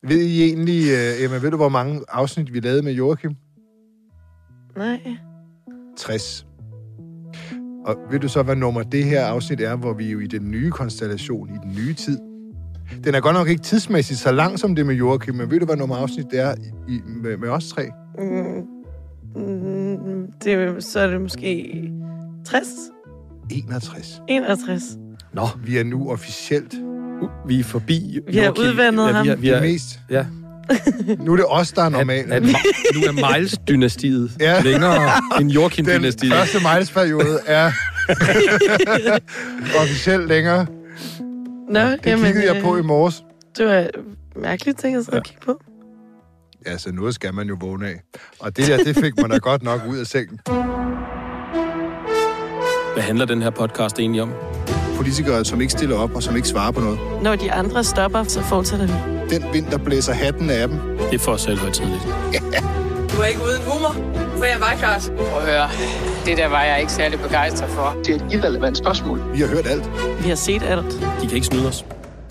Ved I egentlig, Emma, ved du, hvor mange afsnit vi lavede med Joachim? Nej. 60. Og ved du så, hvad nummer det her afsnit er, hvor vi er jo i den nye konstellation, i den nye tid? Den er godt nok ikke tidsmæssigt så lang som det med Joachim, men ved du, hvad nummer afsnit det er med os tre? Så er det måske 60? 61. 61. Nå. Vi er nu officielt... Vi er forbi... Vi har udvandet ham. Vi er, mest. Ja. Nu er det os, der er normalt. Nu er Miles-dynastiet længere end Joachim-dynastiet. Den første Miles-periode er officielt længere. Nå, det kiggede jeg på i morges. Det var mærkeligt ting at kigge på. Ja, så noget skal man jo vågne af. Og det der, det fik man da godt nok ud af sengen. Hvad handler den her podcast egentlig om? Politikere, som ikke stiller op og som ikke svarer på noget. Når de andre stopper, så fortsætter vi. Den vind, der blæser hatten af dem. Det er for os selv højtidligt. Ja. Du er ikke uden humor, for jeg var klart. Prøv at høre, det der var jeg ikke særlig begejstret for. Det er et irrelevant spørgsmål. Vi har hørt alt. Vi har set alt. De kan ikke snyde os.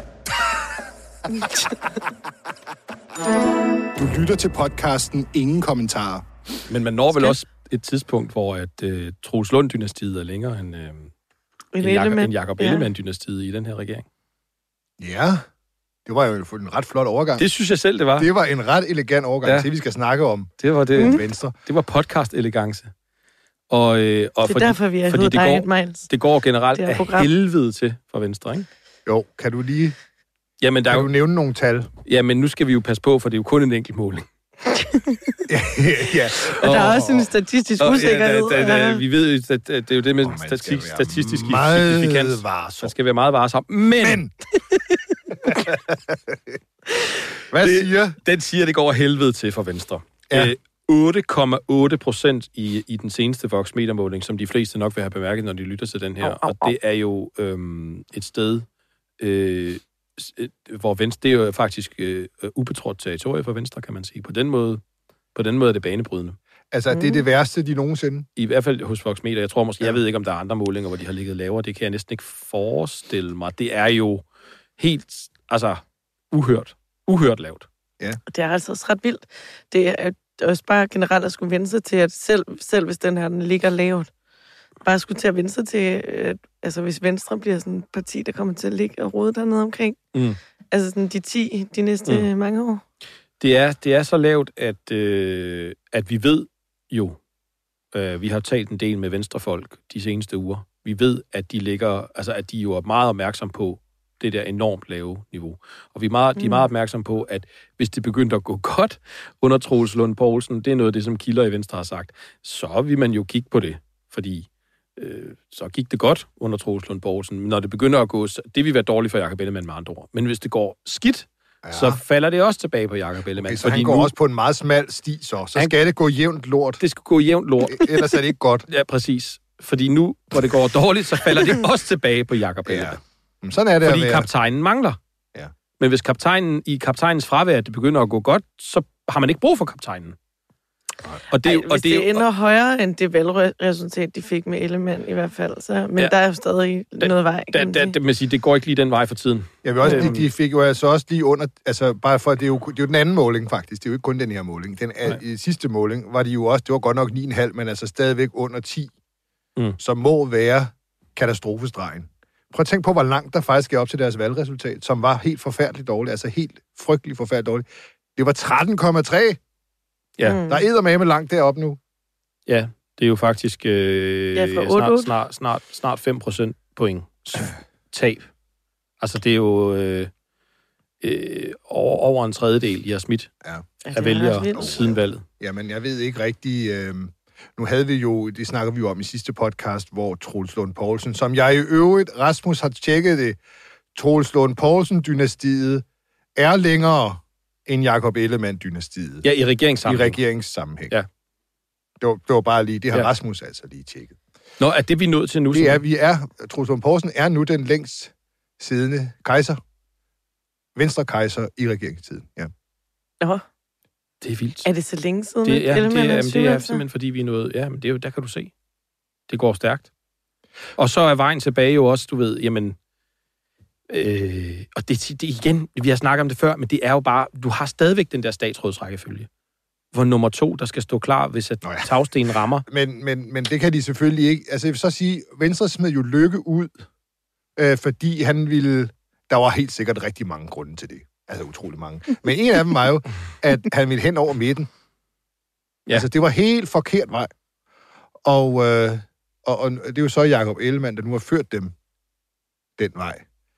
Du lytter til podcasten Ingen Kommentarer. Men man når vel også et tidspunkt, hvor at Troels Lund-dynastiet er længere end Jakob Ellemann-dynastiet i den her regering. Ja, det var jo en ret flot overgang. Det synes jeg selv, det var. Det var en ret elegant overgang til, vi skal snakke om. Det var det. Venstre. Det var podcast-elegance. Og det er derfor, vi har heddet dig, Miles. Det går generelt af helvede til for Venstre, ikke? Jo, kan du lige... Jamen, kan du nævne nogle tal? Jamen, nu skal vi jo passe på, for det er jo kun en enkelt måling. Ja. Og der er også en statistisk usikkerhed. Vi ved jo, at det er jo det med statistisk signifikans. Man skal være meget varsom. Men! Hvad siger? Den siger, det går helvede til for Venstre. Ja. 8,8% i den seneste Vox-metermåling, som de fleste nok vil have bemærket, når de lytter til den her. Og det er jo et sted, hvor Venstre, det er jo faktisk ubetrådt territorie for Venstre, kan man sige. På den måde er det banebrydende. Altså, det er det værste, de nogensinde? I hvert fald hos Voxmeter. Jeg tror måske, jeg ved ikke, om der er andre målinger, hvor de har ligget lavere. Det kan jeg næsten ikke forestille mig. Det er jo helt, uhørt lavt. Ja. Det er altså også ret vildt. Det er også bare generelt at skulle vende sig til, at selv hvis den her den ligger lavt, bare skulle til at vende sig til, altså hvis Venstre bliver sådan et parti, der kommer til at ligge og rode dernede omkring. Altså sådan de næste mange år. Det er så lavt, at vi ved jo, vi har talt en del med venstrefolk de seneste uger. Vi ved, at de jo er meget opmærksom på det der enormt lave niveau. Og de er meget opmærksom på, at hvis det begyndte at gå godt under Troels Lund Poulsen, det er noget af det, som kilder i Venstre har sagt, så vil man jo kigge på det. Fordi så gik det godt under Troels Lund Poulsen. Når det begynder at gå, det vil være dårligt for Jakob Ellemann med andre ord. Men hvis det går skidt, så falder det også tilbage på Jakob Ellemann. Okay, så han går også på en meget smal sti, så skal det gå jævnt lort. Det skal gå jævnt lort. Ellers er det ikke godt. Ja, præcis. Fordi nu, hvor det går dårligt, så falder det også tilbage på Jakob Ellemann. Sådan er det. Fordi kaptajnen mangler. Ja. Men hvis kaptajnens fravær, det begynder at gå godt, så har man ikke brug for kaptajnen. Og det ender højere end det valgresultat, de fik med Ellemann i hvert fald. Så, men der er jo stadig noget vej. Det går ikke lige den vej for tiden. Jeg vil også, de fik jo altså også lige under, altså bare for, det er jo den anden måling faktisk, det er jo ikke kun den her måling. I sidste måling var de jo også, det var godt nok 9,5, men altså stadigvæk under 10, som må være katastrofestregen. Prøv at tænke på, hvor langt der faktisk er op til deres valgresultat, som var helt forfærdeligt dårligt, altså helt frygteligt forfærdeligt dårligt. Det var 13,3. Ja. Der er eddermame langt deroppe nu. Ja, det er jo faktisk snart 5% point tab. Altså, det er jo over en tredjedel, I har smidt af vælgere siden valget. Jamen, jeg ved ikke rigtig... Nu havde vi jo, det snakker vi jo om i sidste podcast, hvor Troels Lund Poulsen, som jeg i øvrigt, Rasmus har tjekket det, Troels Lund Poulsen-dynastiet er længere end Jakob Ellemann-dynastiet. Ja, i regeringssammenhæng. I regeringssammenhæng. Ja. Det var bare lige, det har Rasmus altså lige tjekket. Nå, er det vi nået til nu? Troels Lund Poulsen er nu den længst siddende kejser. Venstre kejser i regeringstiden, ja. Nå. Det er vildt. Er det så længe siden? Det er simpelthen fordi vi er nået... Ja, men det er jo, der kan du se. Det går stærkt. Og så er vejen tilbage jo også, du ved, jamen... Og det igen, vi har snakket om det før, men det er jo bare, du har stadigvæk den der statsrådsrækkefølge. Hvor nummer 2, der skal stå klar, hvis at tagstenen rammer. Men det kan de selvfølgelig ikke. Altså, jeg vil så sige, Venstre smed jo Løkke ud, fordi han ville... Der var helt sikkert rigtig mange grunde til det. Altså, utrolig mange. Men en af dem var jo, at han ville hen over midten. Ja. Altså, det var helt forkert vej. Og det er jo så Jakob Ellemann, der nu har ført dem den vej,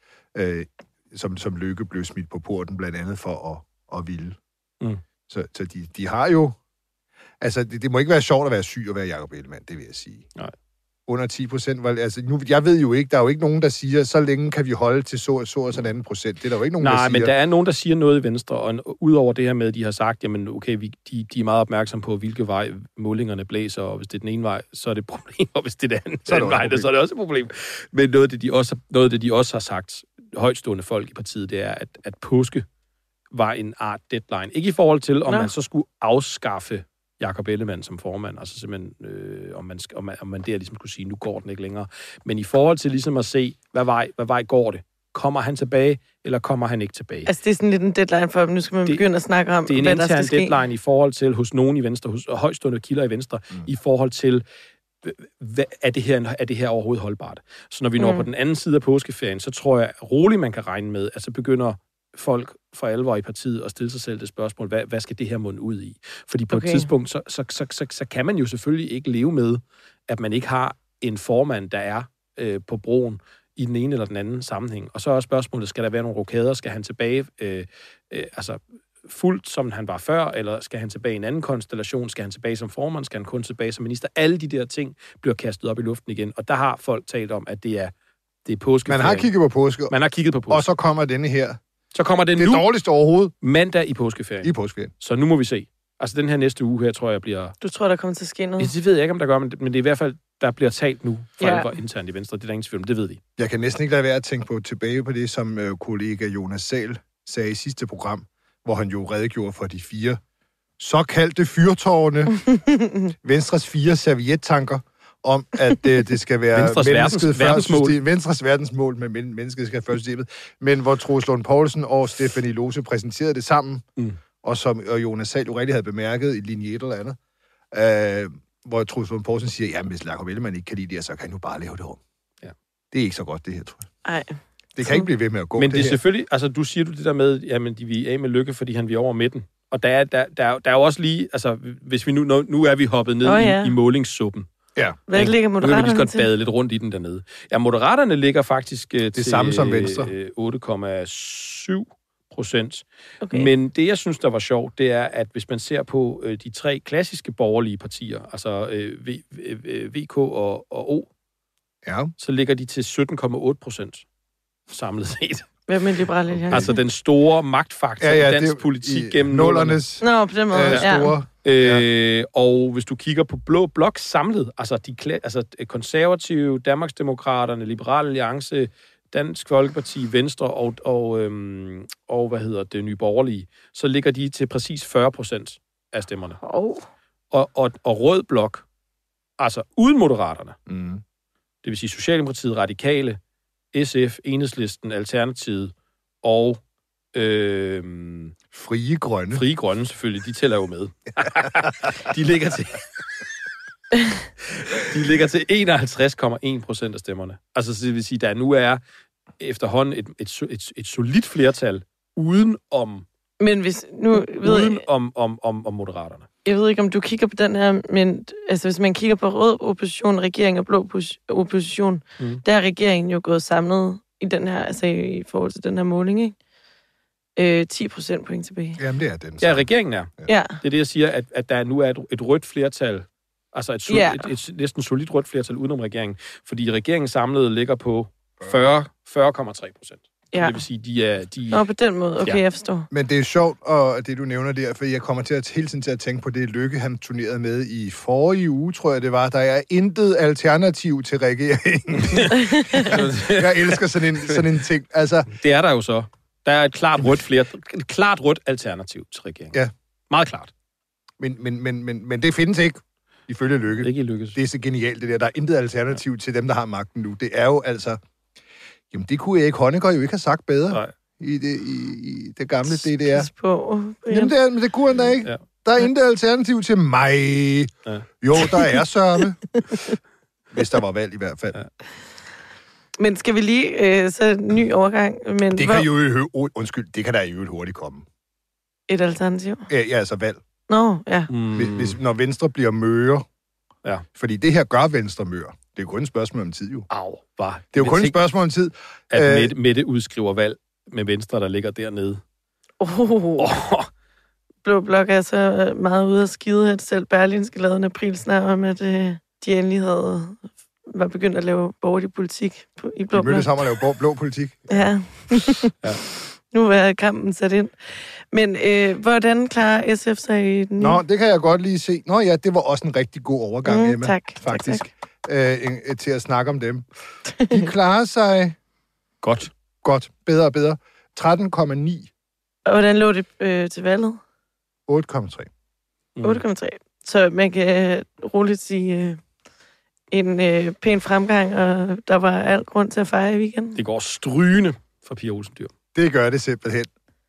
som Løkke blev smidt på porten, blandt andet for at ville. Mm. Så de har jo... Altså, det må ikke være sjovt at være syg og være Jakob Ellemann, det vil jeg sige. Nej. Under 10%. Altså, nu, jeg ved jo ikke, der er jo ikke nogen, der siger, så længe kan vi holde til så sådan anden procent. Det er der jo ikke nogen, der siger. Nej, men der er nogen, der siger noget i Venstre, og udover det her med, at de har sagt, jamen okay, de er meget opmærksom på, hvilke vej målingerne blæser, og hvis det er den ene vej, så er det et problem, og hvis det er den anden vej, så er det også et problem. Men noget af det, de også har sagt, højtstående folk i partiet, det er, at påske var en art deadline. Ikke i forhold til, om man så skulle afskaffe Jakob Ellemann som formand, altså simpelthen, om man der ligesom skulle sige, nu går den ikke længere. Men i forhold til ligesom at se, hvad vej går det? Kommer han tilbage, eller kommer han ikke tilbage? Altså, det er sådan lidt en deadline for, nu skal man begynde at snakke om, hvad der skal ske. Det er en intern deadline i forhold til, hos nogen i Venstre, hos højstående kilder i Venstre, i forhold til, er det her overhovedet holdbart? Så når vi når på den anden side af påskeferien, så tror jeg roligt, man kan regne med, at så begynder folk for alvor i partiet at stille sig selv det spørgsmål, hvad skal det her munde ud i? Fordi på et tidspunkt, så kan man jo selvfølgelig ikke leve med, at man ikke har en formand, der er på broen i den ene eller den anden sammenhæng. Og så er spørgsmålet, skal der være nogle rokader? Skal han tilbage fuldt, som han var før? Eller skal han tilbage i en anden konstellation? Skal han tilbage som formand? Skal han kun tilbage som minister? Alle de der ting bliver kastet op i luften igen. Og der har folk talt om, at det er påskeferien. Man har kigget på påske. Man har kigget på påske. Og så kommer denne her. Så kommer den det nu. Dårligste overhovedet. Mandag i påskeferien. I påskeferien. Så nu må vi se. Altså den her næste uge her, tror jeg bliver... Du tror, der kommer til at ske noget? Det ved jeg ikke, om der gør, men det er i hvert fald, der bliver talt nu for alvor internt i Venstre. Det er der ingen tvivl om, det ved vi. Jeg kan næsten ikke lade være at tænke tilbage på det, som kollega Jonas Sahl sagde i sidste program, hvor han jo redegjorde for de 4 såkaldte fyrtårne. Venstres 4 serviettanker om, at det skal være Venstres verdensmål, men mennesket skal før systemet. Men hvor Troels Lund Poulsen og Stephanie Lose præsenterede det sammen, og som Jonas Sahl jo rigtig havde bemærket i linje 1 eller andet, hvor Troels Lund Poulsen siger, jamen hvis Jakob Ellemann ikke kan lide det, så kan han jo bare lave det om. Ja. Det er ikke så godt, det her, tror jeg. Ej. Det kan ikke blive ved med at gå. Men det er selvfølgelig, altså du siger det der med, jamen de vil af med Løkke, fordi han vil over midten. Og der er jo også lige, altså hvis vi nu er vi hoppet ned i målingssuppen. Ja. Hvad ligger Moderaterne til? Nu kan vi godt bade lidt rundt i den dernede. Ja, Moderaterne ligger faktisk det samme som Venstre. 8,7%. Okay. Men det, jeg synes, der var sjovt, det er, at hvis man ser på de 3 klassiske borgerlige partier, altså VK og O, så ligger de til 17,8% samlet set. Hvad med Liberale Alliance? Altså den store magtfaktor i dansk politik gennem nullernes. Nå, på den måde, store. Og hvis du kigger på blå blok samlet, altså konservative, Danmarksdemokraterne, Liberale Alliance, Dansk Folkeparti, Venstre og hvad hedder det, Nye Borgerlige, så ligger de til præcis 40% af stemmerne. Og rød blok, altså uden Moderaterne, det vil sige Socialdemokratiet, Radikale, SF, Enhedslisten, Alternativet og Frie Grønne. Frie Grønne selvfølgelig, de tæller jo med. De ligger til 51,1% af stemmerne. Altså det vil sige, der nu er efterhånden et solidt flertal uden om om Moderaterne. Jeg ved ikke, om du kigger på den her, men altså, hvis man kigger på rød opposition, regering og blå opposition, der er regeringen jo gået samlet i den her, altså i forhold til den her måling, ikke? 10% point tilbage. Jamen, det er den. Ja, regeringen er. Ja. Det er det, jeg siger, at der nu er et rødt flertal, altså et næsten solidt rødt flertal udenom regeringen, fordi regeringen samlet ligger på 40,3%. Ja. Det vil sige, de er... Nå, på den måde. Okay, jeg forstår. Men det er sjovt, og det du nævner der, for jeg kommer til hele tiden til at tænke på det Løkke, han turnerede med i forrige uge, tror jeg det var. Der er intet alternativ til regeringen. Jeg elsker sådan en ting. Altså, det er der jo så. Der er et klart rødt alternativ til regeringen. Ja. Meget klart. Men det findes ikke, ifølge Løkke. Ikke i Lykkes. Det er så genialt, det der. Der er intet alternativ til dem, der har magten nu. Det er jo altså... Jamen, det kunne Erik Honecker jo ikke have sagt bedre. Nej. I det gamle DDR. Jamen, det kunne han da ikke. Ja. Der er intet alternativ til mig. Ja. Jo, der er sørme. Hvis der var valg i hvert fald. Ja. Men skal vi lige så en ny overgang? Men det kan jo det kan der jo hurtigt komme. Et alternativ? Ja, altså valg. Ja. Når Venstre bliver møre. Ja. Fordi det her gør Venstre møre. Det er jo kun et spørgsmål om tid, jo. Au, det er jo kun et spørgsmål om tid. At Mette udskriver valg med Venstre, der ligger dernede. Blå Blok er så meget ude af skide, at selv Berlingske lavede en aprilsnar om, at de endelig var begyndt at lave borgerlig politik i Blå Blok. De mødtes sammen at lave blå politik. Ja. Nu er kampen sat ind. Men hvordan klarer SF sig i den? Det kan jeg godt lige se. Det var også en rigtig god overgang, Emma. Tak. Faktisk. Tak. Til at snakke om dem. De klarer sig... Godt. Bedre og bedre. 13,9. Og hvordan lå det til valget? 8,3. 8,3. Så man kan roligt sige en pæn fremgang, og der var alt grund til at fejre i weekenden. Det går strygende for Pia Olsen Dyhr. Det gør det simpelthen.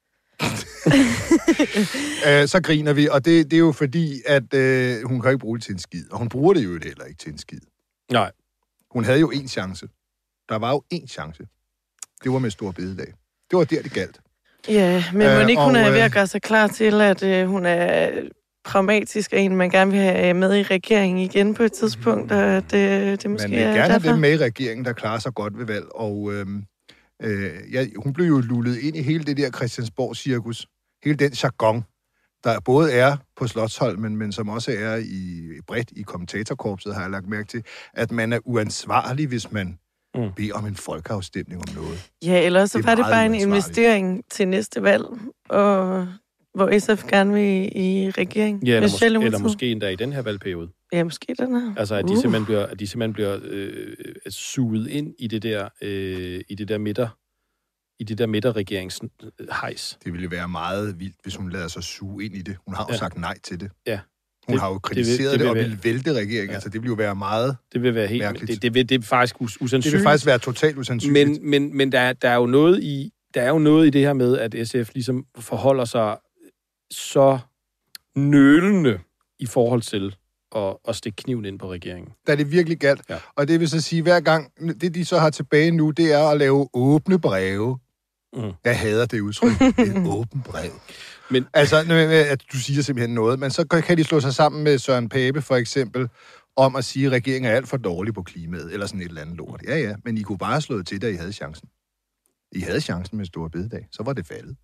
Så griner vi, og det er jo fordi, at hun kan ikke bruge det til en skid. Og hun bruger det jo heller ikke til en skid. Nej. Hun havde jo én chance. Der var jo én chance. Det var med stor bededag. Det var der, det galt. Ja, men Monique, hun er ved at gøre sig klar til, at hun er pragmatisk og en, man gerne vil have med i regeringen igen på et tidspunkt, og det måske man vil gerne have dem med i regeringen, der klarer sig godt ved valg, og hun blev jo lullet ind i hele det der Christiansborg-cirkus. Hele den jargon, der både er på Slotsholmen, men som også er bredt i kommentatorkorpset, har jeg lagt mærke til, at man er uansvarlig, hvis man beder om en folkeafstemning om noget. Ja, ellers så var det bare en investering til næste valg, og hvor SF gerne vil i regering. Ja, eller måske endda i den her valgperiode. Ja, måske den her. Altså, at de simpelthen bliver suget ind i det der midterregeringshejs. Det ville være meget vildt, hvis hun lader sig suge ind i det. Hun har jo sagt nej til det. Ja. Hun har jo kritiseret det og ville vælte regeringen. Ja. Altså, det ville jo være meget det vil være helt mærkeligt. Det er faktisk usandsynligt. Det vil faktisk være totalt usandsynligt. Men der er jo noget i det her med, at SF ligesom forholder sig så nølende i forhold til at stikke kniven ind på regeringen. Der er det virkelig galt. Ja. Og det vil så sige, hver gang, det de så har tilbage nu, det er at lave åbne breve. Jeg hader det udtryk. Et åbent brev. Men altså, at du siger simpelthen noget, men så kan de slå sig sammen med Søren Pape, for eksempel, om at sige, at regeringen er alt for dårlig på klimaet, eller sådan et eller andet lort. Ja, men I kunne bare have slået til, da I havde chancen. I havde chancen med store bededag. Så var det faldet.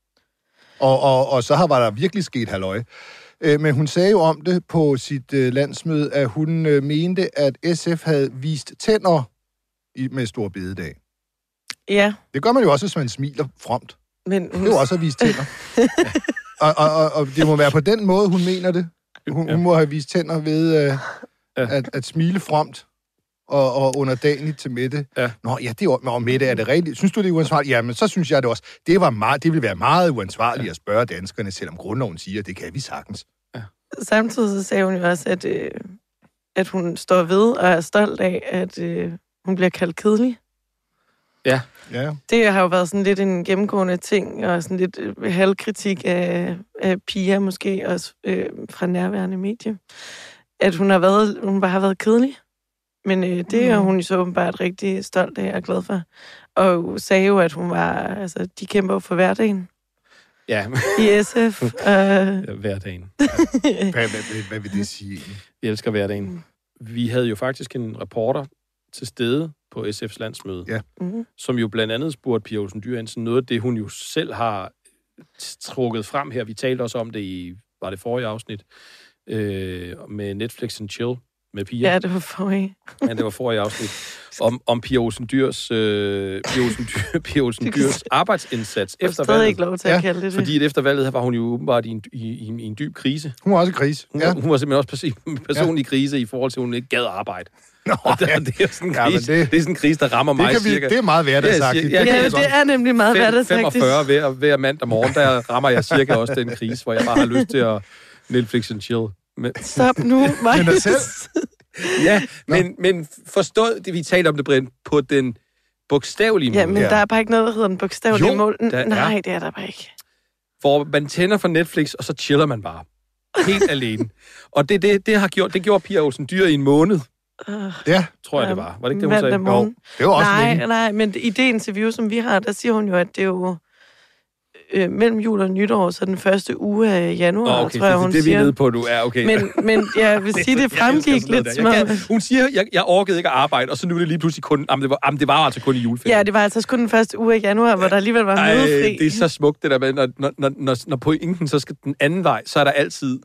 Og så var der virkelig sket halløj. Men hun sagde jo om det på sit landsmøde, at hun mente, at SF havde vist tænder med store bededag. Ja. Det gør man jo også, hvis man smiler fromt. Men det er jo også at vise tænder. og det må være på den måde, hun mener det. Hun må have vist tænder ved at smile fromt og underdanigt til Mette. Ja. Mette, er det rigtigt? Synes du, det er uansvarligt? Ja, men så synes jeg det også. Det ville være meget uansvarligt at spørge danskerne, selvom grundloven siger, at det kan vi sagtens. Ja. Samtidig så sagde hun jo også, at hun står ved og er stolt af, at hun bliver kaldt kedelig. Ja. Det har jo været sådan lidt en gennemgående ting, og sådan lidt halvkritik af Pia, måske også fra nærværende medie. At hun bare har været kedelig. Men det er hun så åbenbart rigtig stolt af og glad for. Og sagde jo, at hun var, de kæmper for hverdagen. Ja. I SF. Hverdagen. Hvad vil det sige? Vi elsker hverdagen. Vi havde jo faktisk en reporter til stede på SF's landsmøde, som jo blandt andet spurgte Pia Olsen Dyhr Hansen noget af det, hun jo selv har trukket frem her. Vi talte også om det var det forrige afsnit, med Netflix and Chill med Pia. Ja, det var forrige. Ja, det var forrige afsnit. Om Pia Olsen Dyhrs arbejdsindsats efter valget. Ikke lov til at kalde det. Fordi efter valget var hun jo åbenbart i en dyb krise. Hun var også i krise. Hun var simpelthen også personlig krise i forhold til, at hun ikke gad arbejde. Det er sådan en krise, det er sådan en krise, der rammer mig cirka. Det er meget hverdagssagtigt. Ja, det er nemlig meget hverdagssagtigt. 45 hver mandag morgen, der rammer jeg cirka også den krise, hvor jeg bare har lyst til at Netflix and chill. Stop nu, Michael. Ja, men forstået det, vi talte om det, Brind, på den bogstavelige mål. Ja, men der er bare ikke noget, der hedder en bogstavelig mål. Nej, det er der bare ikke. Hvor man tænder for Netflix, og så chiller man bare. Helt alene. Og det gjorde Pia Olsen Dyhr i en måned. Ja. Tror jeg, det var. Var det ikke det, hun sagde? Jo, det var også længe. Nej, men i det interview, som vi har, der siger hun jo, at det er jo mellem jul og nytår, så den første uge af januar, okay, tror jeg, hun siger. Det er vi nede på nu. Ja, okay. Men jeg vil sige, det fremgik lidt som hun siger, jeg orkede ikke at arbejde, og så nu er det lige pludselig kun... det var altså kun i juleferien. Ja, det var altså kun den første uge af januar, hvor der alligevel var mødefri. Det er så smukt, det der med, når pointen så skal den anden vej, så er der altid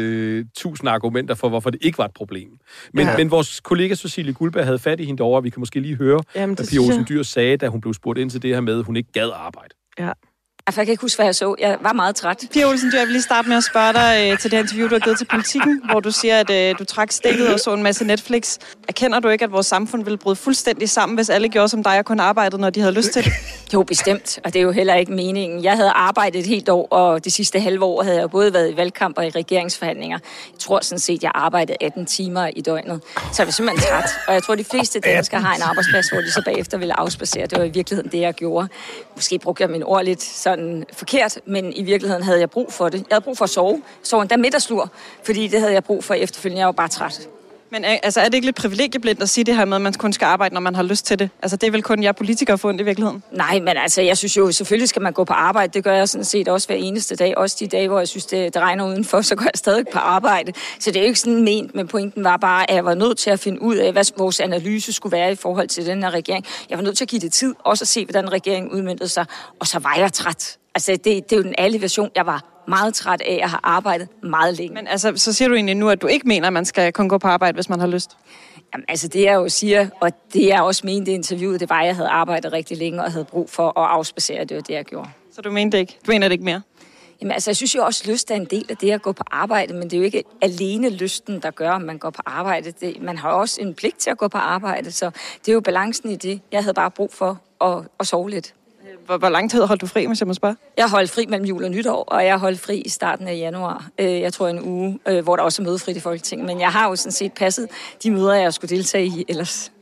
1000 argumenter for, hvorfor det ikke var et problem. Men vores kollega Cecilie Guldberg havde fat i hende derovre, vi kan måske lige høre, hvad Pia Olsen Dyhr sagde, da hun blev spurgt ind til det her med, at hun ikke gad arbejde. Ja. Jeg kan ikke huske, hvad jeg så. Jeg var meget træt. Pia Olsen Dyhr, jeg vil lige starte med at spørge dig til det interview, du har givet til Politikken, hvor du siger, at du trak stikket og så en masse Netflix. Erkender du ikke, at vores samfund ville bryde fuldstændig sammen, hvis alle gjorde som dig og kun arbejdede, når de havde lyst til det? Jo, bestemt. Og det er jo heller ikke meningen. Jeg havde arbejdet et helt år, og det sidste halve år havde jeg både været i valgkamp og i regeringsforhandlinger. Jeg tror sådan set, jeg arbejdede 18 timer i døgnet. Så jeg var simpelthen træt. Og jeg tror, de fleste danskere har en arbejdsplads, hvor de så bagefter ville afspacere. Det var i virkeligheden det, jeg gjorde. Måske brugte jeg min ord lidt sådan forkert, men i virkeligheden havde jeg brug for det. Jeg havde brug for at sove. Sove endda middagslur, fordi det havde jeg brug for efterfølgende. Jeg var bare træt. Men altså, er det ikke lidt privilegieblindt at sige det her med, at man kun skal arbejde, når man har lyst til det? Altså, det er vel kun jer politikere fundet i virkeligheden? Nej, men altså, jeg synes jo, selvfølgelig skal man gå på arbejde. Det gør jeg sådan set også hver eneste dag. Også de dage, hvor jeg synes, det regner udenfor, så går jeg stadig på arbejde. Så det er jo ikke sådan ment, men pointen var bare, at jeg var nødt til at finde ud af, hvad vores analyse skulle være i forhold til den her regering. Jeg var nødt til at give det tid, også at se, hvordan regeringen udmøntede sig. Og så var jeg træt. Altså, det er jo den ærlige version. Jeg var meget træt af at have arbejdet meget længe. Men altså, så siger du egentlig nu, at du ikke mener, at man skal kun gå på arbejde, hvis man har lyst? Jamen, altså det jeg jo siger, og det jeg også mente i interviewet, det var, at jeg havde arbejdet rigtig længe og havde brug for at afspacere. Det var det, jeg gjorde. Så du mente det ikke? Du mener det ikke mere? Jamen altså, jeg synes jo også, at lyst er en del af det at gå på arbejde, men det er jo ikke alene lysten, der gør, at man går på arbejde. Man har også en pligt til at gå på arbejde, så det er jo balancen i det. Jeg havde bare brug for at sove lidt. Hvor lang tid holdt du fri, hvis jeg må spørge? Jeg holdt fri mellem jul og nytår, og jeg holdt fri i starten af januar. Jeg tror en uge, hvor der også er mødefrit i Folketinget. Men jeg har jo sådan set passet de møder, jeg skulle deltage i ellers.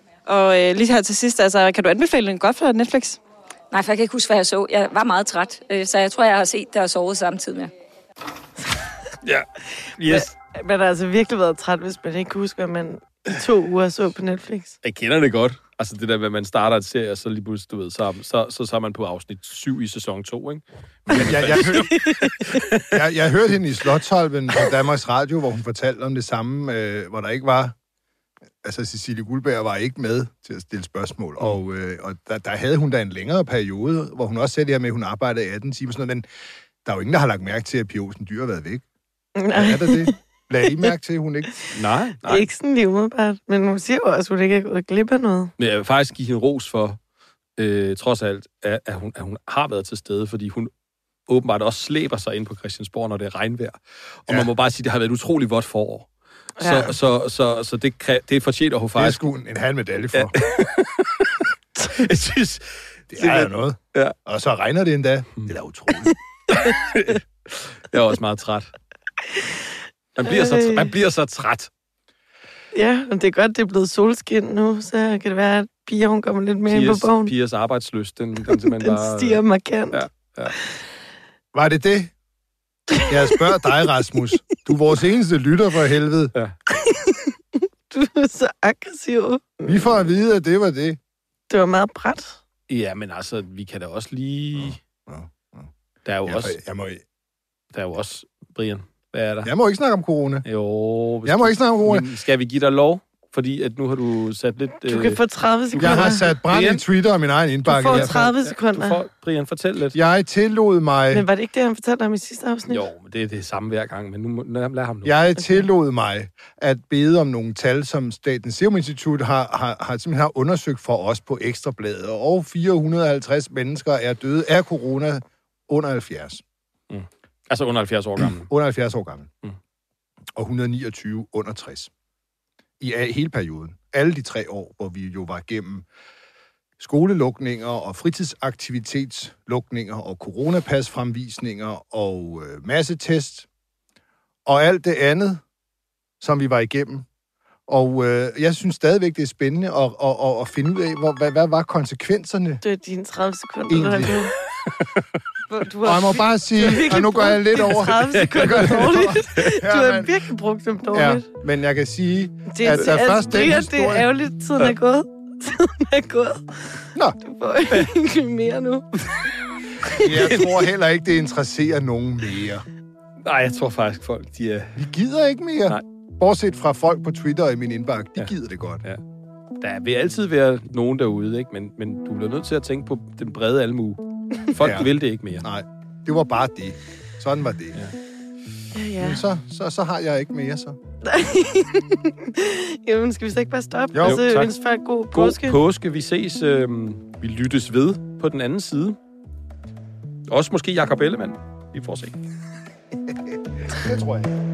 Og lige her til sidst, altså, kan du anbefale en godt for Netflix? Nej, for jeg kan ikke huske, hvad jeg så. Jeg var meget træt, så jeg tror, jeg har set det og sovet samtidig med. Ja, yes. Men altså virkelig været træt, hvis man ikke kan huske, hvad man i 2 uger så på Netflix. Jeg kender det godt. Altså det der med, at man starter et serie, og så lige pludselig, du ved, så er man på afsnit 7 i sæson 2, ikke? Jeg hørte hende i Slotsholmen på Danmarks Radio, hvor hun fortalte om det samme, hvor der ikke var... Altså, Cecilie Guldberg var ikke med til at stille spørgsmål, og der havde hun da en længere periode, hvor hun også sagde det her med, at hun arbejdede 18 timer, sådan noget, men der er jo ingen, der har lagt mærke til, at Pia Olsen Dyhr har været væk. Nej. Er der det? Lad I mærke til, at hun ikke... Nej. Ikke sådan lige umiddelbart, men hun siger jo også, at hun ikke er gået glip af noget. Men jeg vil faktisk give hende ros for, trods alt, at hun har været til stede, fordi hun åbenbart også slæber sig ind på Christiansborg, når det er regnvejr. Og man må bare sige, at det har været et utroligt vådt forår. Ja. Så det fortjener hun faktisk. Det er sgu en halv medalje for. Ja. Jeg synes... Det er jo noget. Ja. Og så regner det endda. Det er da utroligt. Jeg er også meget træt. Man bliver så træt. Ja, men det er godt, det er blevet solskin nu, så kan det være, at Pia, hun kommer lidt mere ind på bogen. Pias arbejdsløst, den simpelthen bare... stiger markant. Ja. Var det det? Jeg spørger dig, Rasmus. Du er vores eneste lytter, for helvede. Ja. Du er så aggressiv. Vi får at vide, at det var det. Det var meget bræt. Ja, men altså, vi kan da også lige... Der er jo også... Der er jo også... Brian, hvad er der? Jeg må ikke snakke om corona. Jo... Jeg må ikke snakke om corona. Men skal vi give dig lov? Fordi at nu har du sat lidt... Du kan få 30 sekunder. Jeg har sat brand i Twitter og min egen indbakke. Du får 30 sekunder. Brian, fortæl lidt. Jeg tillod mig... Men var det ikke det, han fortalte om i sidste afsnit? Jo, men det er det samme hver gang, men nu lad ham nu. Jeg tillod mig at bede om nogle tal, som Statens Serum Institut har undersøgt for os på Ekstrabladet, og 450 mennesker er døde af corona under 70. Mm. Altså under 70 år gammel. Under 70 år gammel. Mm. Og 129 under 60. I hele perioden. Alle de 3 år, hvor vi jo var gennem skolelukninger og fritidsaktivitetslukninger og coronapasfremvisninger og massetest og alt det andet, som vi var igennem. Og jeg synes stadigvæk, det er spændende at finde ud af, hvad var konsekvenserne. Det er dine 30 sekunder, der har gået. Og jeg må bare sige, og nu går jeg lidt over. 30 sekunder dårligt. Du har virkelig brugt dem dårligt. Ja, men jeg kan sige, at der først den historie... Det er ærgerligt, tiden er gået. Tiden er gået. Nå. Du får ikke mere nu. Jeg tror heller ikke, det interesserer nogen mere. Nej, jeg tror faktisk, folk, de er... Vi gider ikke mere. Nej. Bortset fra folk på Twitter og i min indbakke, de gider det godt. Ja. Der vil altid være nogen derude, ikke? Men du bliver nødt til at tænke på den brede almue. Folk vil det ikke mere. Nej, det var bare det. Sådan var det. Ja. Men så har jeg ikke mere, så. Jamen, skal vi så ikke bare stoppe? Jo, tak. Ønske folk god påske. God påske. Vi ses. Vi lyttes ved på den anden side. Også måske Jakob Ellemann. Vi får se. Det tror jeg.